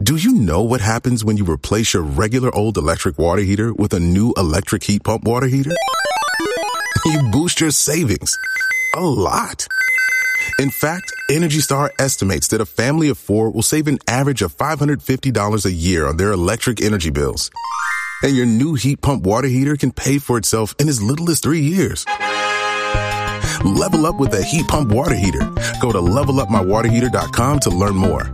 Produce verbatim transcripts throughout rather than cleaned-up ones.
Do you know what happens when you replace your regular old electric water heater with a new electric heat pump water heater? You boost your savings a lot. In fact, Energy Star estimates that a family of four will save an average of five hundred fifty dollars a year on their electric energy bills. And your new heat pump water heater can pay for itself in as little as three years. Level up with a heat pump water heater. Go to level up my water heater dot com to learn more.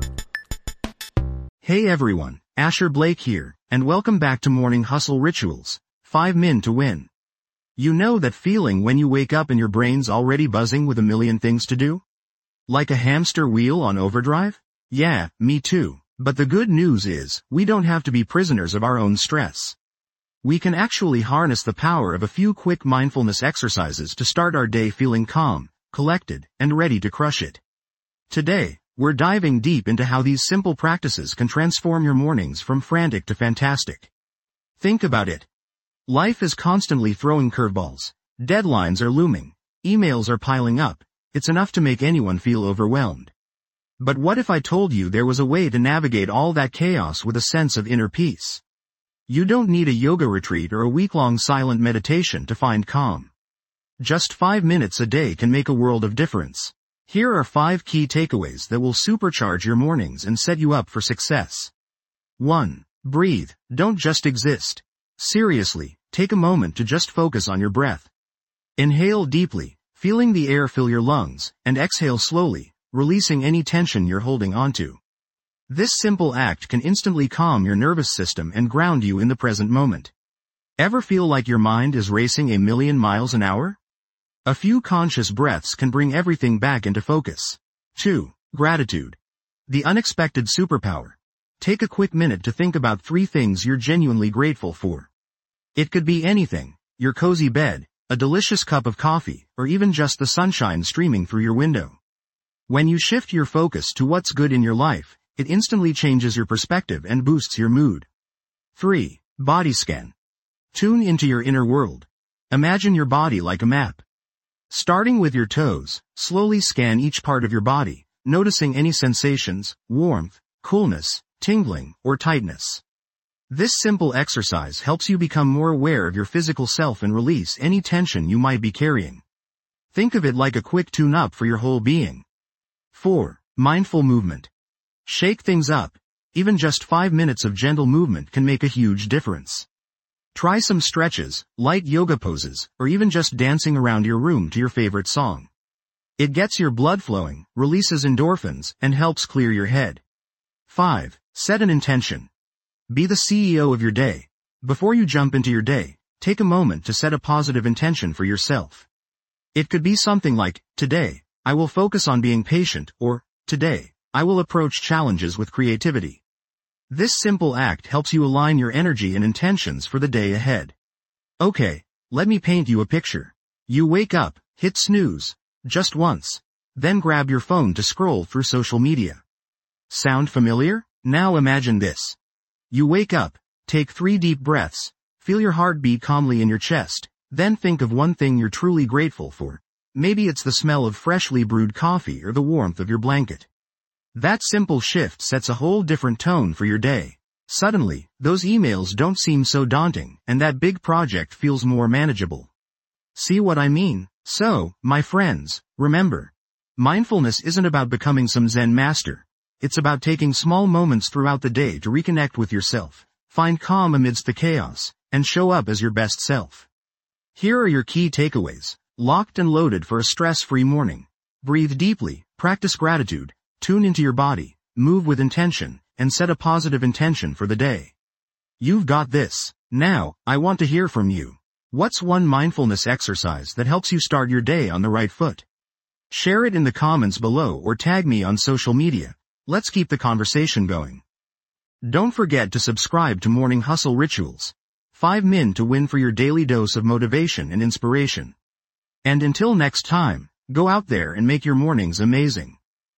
Hey everyone, Asher Blake here, and welcome back to Morning Hustle Rituals, five min to win. You know that feeling when you wake up and your brain's already buzzing with a million things to do? Like a hamster wheel on overdrive? Yeah, me too. But the good news is, we don't have to be prisoners of our own stress. We can actually harness the power of a few quick mindfulness exercises to start our day feeling calm, collected, and ready to crush it. Today, we're diving deep into how these simple practices can transform your mornings from frantic to fantastic. Think about it. Life is constantly throwing curveballs. Deadlines are looming. Emails are piling up. It's enough to make anyone feel overwhelmed. But what if I told you there was a way to navigate all that chaos with a sense of inner peace? You don't need a yoga retreat or a week-long silent meditation to find calm. Just five minutes a day can make a world of difference. Here are five key takeaways that will supercharge your mornings and set you up for success. one. Breathe. Don't just exist. Seriously, take a moment to just focus on your breath. Inhale deeply, feeling the air fill your lungs, and exhale slowly, releasing any tension you're holding onto. This simple act can instantly calm your nervous system and ground you in the present moment. Ever feel like your mind is racing a million miles an hour? A few conscious breaths can bring everything back into focus. two. Gratitude. The unexpected superpower. Take a quick minute to think about three things you're genuinely grateful for. It could be anything: your cozy bed, a delicious cup of coffee, or even just the sunshine streaming through your window. When you shift your focus to what's good in your life, it instantly changes your perspective and boosts your mood. three. Body scan. Tune into your inner world. Imagine your body like a map. Starting with your toes, slowly scan each part of your body, noticing any sensations, warmth, coolness, tingling, or tightness. This simple exercise helps you become more aware of your physical self and release any tension you might be carrying. Think of it like a quick tune-up for your whole being. four. Mindful movement. Shake things up. Even just five minutes of gentle movement can make a huge difference. Try some stretches, light yoga poses, or even just dancing around your room to your favorite song. It gets your blood flowing, releases endorphins, and helps clear your head. five. Set an intention. Be the C E O of your day. Before you jump into your day, take a moment to set a positive intention for yourself. It could be something like, today, I will focus on being patient, or, today, I will approach challenges with creativity. This simple act helps you align your energy and intentions for the day ahead. Okay, let me paint you a picture. You wake up, hit snooze, just once, then grab your phone to scroll through social media. Sound familiar? Now imagine this. You wake up, take three deep breaths, feel your heart beat calmly in your chest, then think of one thing you're truly grateful for. Maybe it's the smell of freshly brewed coffee or the warmth of your blanket. That simple shift sets a whole different tone for your day. Suddenly, those emails don't seem so daunting, and that big project feels more manageable. See what I mean? So, my friends, remember, mindfulness isn't about becoming some Zen master. It's about taking small moments throughout the day to reconnect with yourself, find calm amidst the chaos, and show up as your best self. Here are your key takeaways, locked and loaded for a stress-free morning. Breathe deeply, practice gratitude, tune into your body, move with intention, and set a positive intention for the day. You've got this. Now, I want to hear from you. What's one mindfulness exercise that helps you start your day on the right foot? Share it in the comments below or tag me on social media. Let's keep the conversation going. Don't forget to subscribe to Morning Hustle Rituals. five min to win for your daily dose of motivation and inspiration. And until next time, go out there and make your mornings amazing.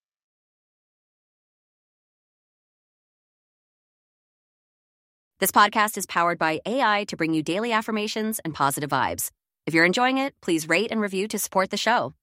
This podcast is powered by A I to bring you daily affirmations and positive vibes. If you're enjoying it, please rate and review to support the show.